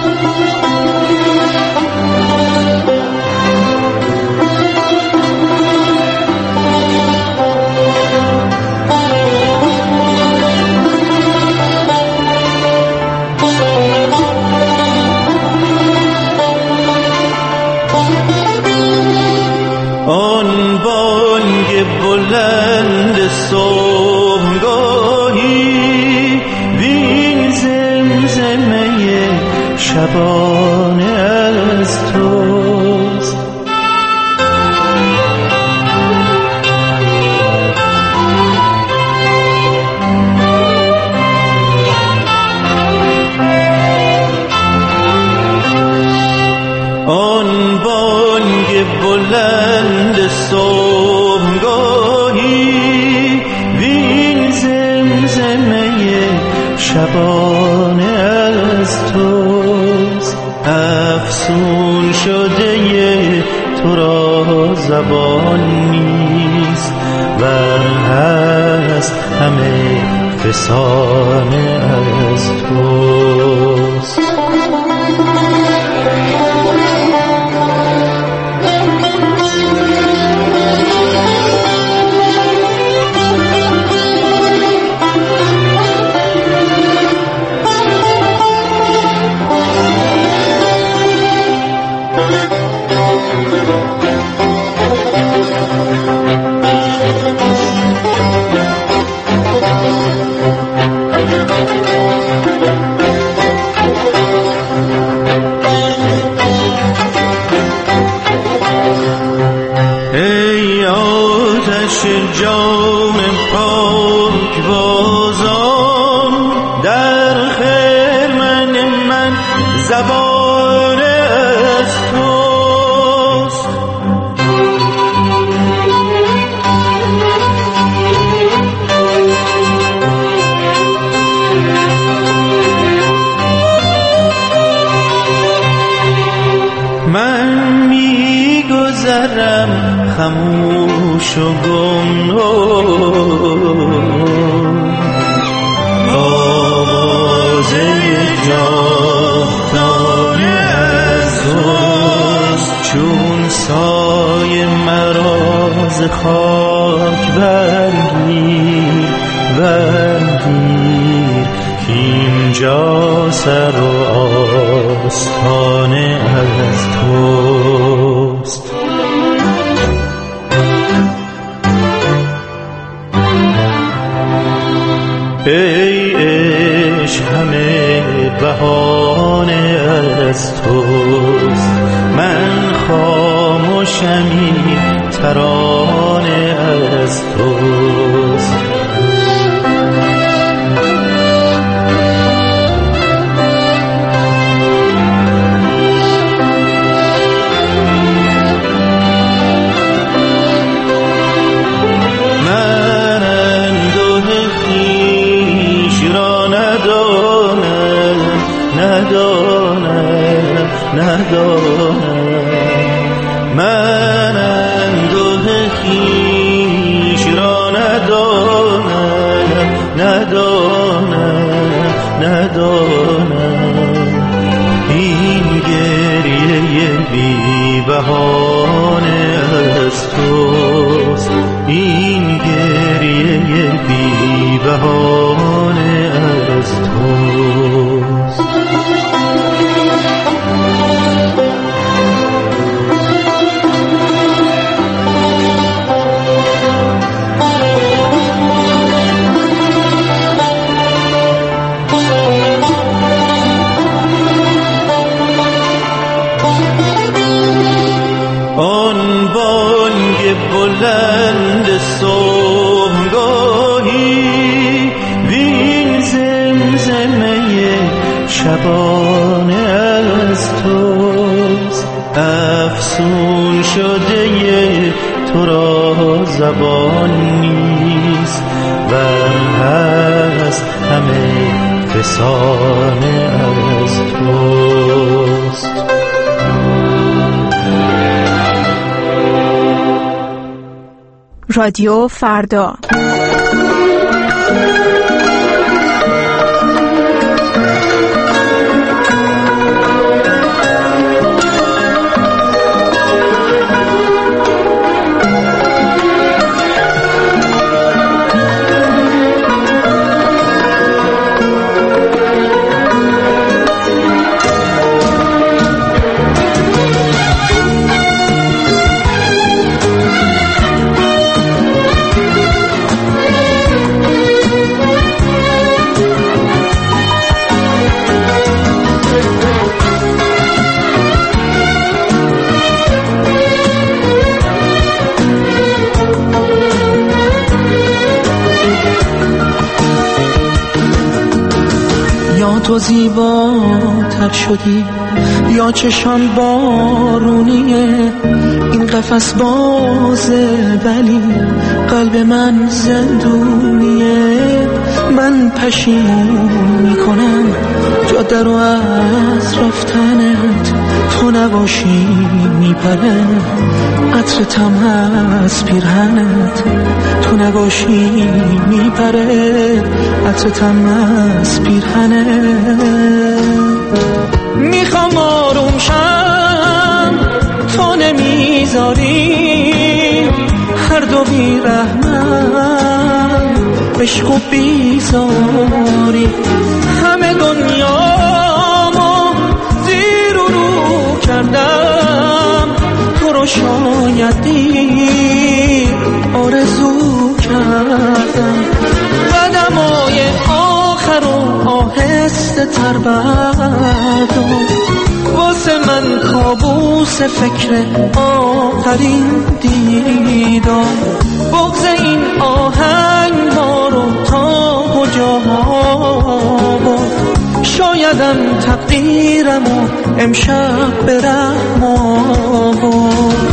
آن بانگ بلند صبحگاهی وین زمزمه شبانه از توست. آن بانگ بلند صبحگاهی وین زمزمه شبانه از توست. افسون شده تو را زبان نیست، ور هست همه فسانه از توست. ای آتش جام پاک بازان، در خرمن من زبان از توست. من میگذرم خموش و گمنام، آوازه جاودانه از توست. چون سایه مرا ز خاک برگیر، برگیر کاینجا سر و آستانه از توست. ای عشق همه بهانه از توست. من خاموشمی ترانه از توست. ندانم، ندانم. من اندوه خویش را ندانم، ندانم، ندانم. این گریه بی بهانه از توست. این گریه بی بهانه از توست. شبانه از توست، افسون شده تو را زبان نیست و هست همه فسانه از توست. رادیو فردا. تو زیباتر شدی یا چشان بارونیه، این قفس بازه ولی قلب من زندونیه. من پشیمون میکنم جاده رو از رفتنت، تو نباشی میپره عطرتم از پیرهنت، تو نباشی میپره عطرتم از پیرهنت. میخوام آروم شم تو نمیذاری، هر دو بیرحمم عشق و بیزاری. همه دنیامو زیر و رو کردم، تو رو شاید دیر آرزو کردم. قدمای آخر و آهسته تر بردار، واسه من کابوس فکر آخرین دیدار. بغض این آهنگ ما رو تا کجا برد، شایدم تقدیرمو امشب به رحم آورد.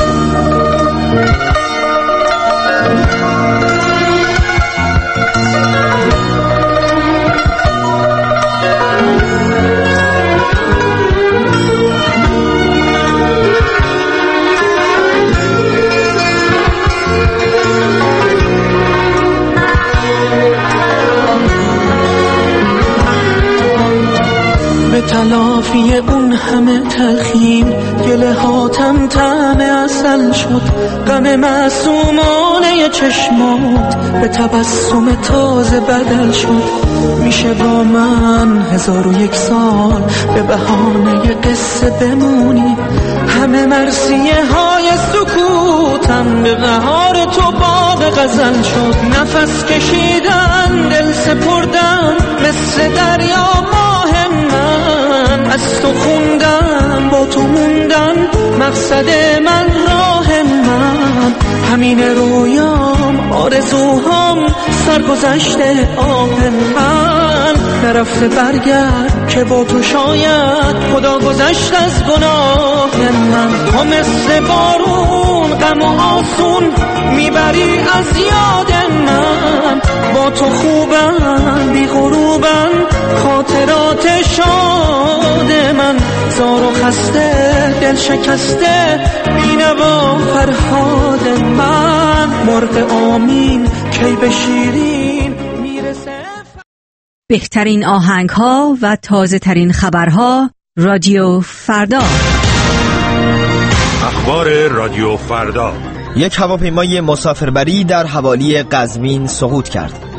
به تلافی اون همه تلخیم گله هاتم طعم عسل شد. غم معصومانه چشمات به تبسم تازه بدل شد. میشه با من هزار و یک سال به بهانه قصه بمونی، همه مرثیه های سکوتم به بهار تو باغ غزل شد. نفس کشیدن دل سپردن مثل دریا ماه من، از تو خوندم با تو موندن مقصد من راه من. همین رویام آرزوهام سرگذشته آه من. نرفته برگرد که با تو شاید خدا گذشت از گناه من. تو مثل بارون غم و آسون میبری از یاد من. با تو خوبم بی غروبم خاطرات شاد من. زار و خسته دل شکسته بینوا فرهاد من. مرغ آمین کی به شیرین میرسه. بهترین آهنگ ها و تازه ترین خبرها رادیو فردا. اخبار رادیو فردا. یک هواپیمای مسافربری در حوالی قزوین سقوط کرد.